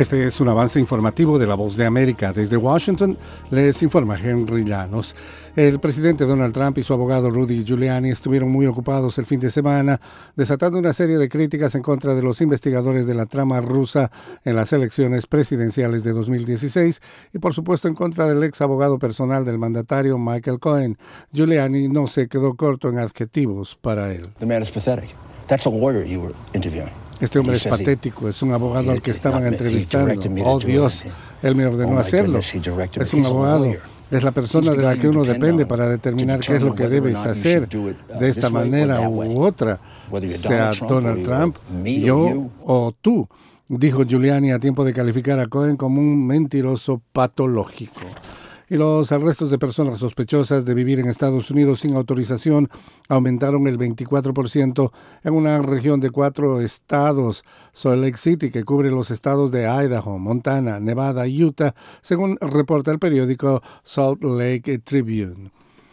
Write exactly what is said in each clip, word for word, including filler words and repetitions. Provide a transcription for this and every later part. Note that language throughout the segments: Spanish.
Este es un avance informativo de La Voz de América. Desde Washington les informa Henry Llanos. El presidente Donald Trump y su abogado Rudy Giuliani estuvieron muy ocupados el fin de semana, desatando una serie de críticas en contra de los investigadores de la trama rusa en las elecciones presidenciales de dos mil dieciséis y, por supuesto, en contra del ex abogado personal del mandatario Michael Cohen. Giuliani no se quedó corto en adjetivos para él. The man is pathetic. That's a lawyer you were interviewing. Este hombre es patético, es un abogado al que estaban entrevistando. Oh Dios, él me ordenó hacerlo. Es un abogado, es la persona de la que uno depende para determinar qué es lo que debes hacer de esta manera u otra, sea Donald Trump, yo o tú, dijo Giuliani a tiempo de calificar a Cohen como un mentiroso patológico. Y los arrestos de personas sospechosas de vivir en Estados Unidos sin autorización aumentaron el veinticuatro por ciento en una región de cuatro estados, Salt Lake City, que cubre los estados de Idaho, Montana, Nevada y Utah, según reporta el periódico Salt Lake Tribune.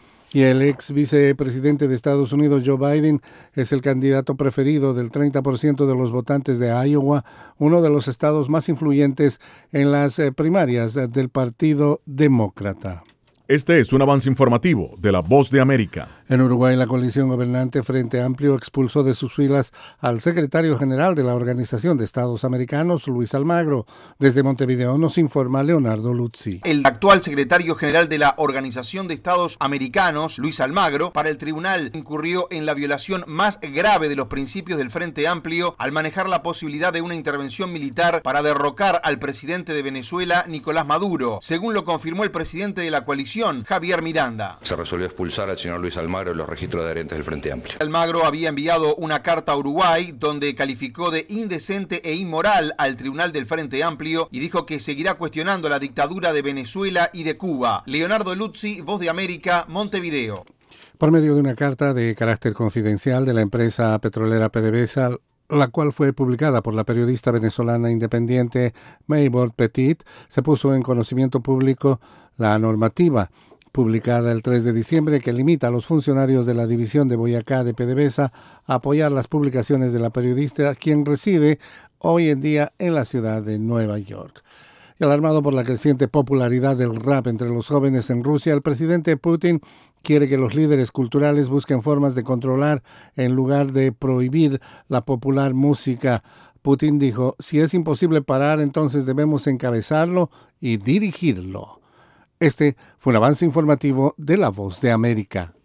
Y el ex vicepresidente de Estados Unidos, Joe Biden, es el candidato preferido del treinta por ciento de los votantes de Iowa, uno de los estados más influyentes en las primarias del Partido Demócrata. Este es un avance informativo de La Voz de América. En Uruguay, la coalición gobernante Frente Amplio expulsó de sus filas al secretario general de la Organización de Estados Americanos, Luis Almagro. Desde Montevideo nos informa Leonardo Luzzi. El actual secretario general de la Organización de Estados Americanos, Luis Almagro, para el tribunal incurrió en la violación más grave de los principios del Frente Amplio al manejar la posibilidad de una intervención militar para derrocar al presidente de Venezuela, Nicolás Maduro, según lo confirmó el presidente de la coalición, Javier Miranda. Se resolvió expulsar al señor Luis Almagro de los registros de adherentes del Frente Amplio. Almagro había enviado una carta a Uruguay donde calificó de indecente e inmoral al tribunal del Frente Amplio y dijo que seguirá cuestionando la dictadura de Venezuela y de Cuba. Leonardo Luzzi, Voz de América, Montevideo. Por medio de una carta de carácter confidencial de la empresa petrolera PDVSA, la cual fue publicada por la periodista venezolana independiente Maybord Petit, se puso en conocimiento público la normativa publicada el tres de diciembre que limita a los funcionarios de la división de Boyacá de PDVSA a apoyar las publicaciones de la periodista, quien reside hoy en día en la ciudad de Nueva York. Y alarmado por la creciente popularidad del rap entre los jóvenes en Rusia, el presidente Putin quiere que los líderes culturales busquen formas de controlar en lugar de prohibir la popular música. Putin dijo, si es imposible parar, entonces debemos encabezarlo y dirigirlo. Este fue un avance informativo de La Voz de América.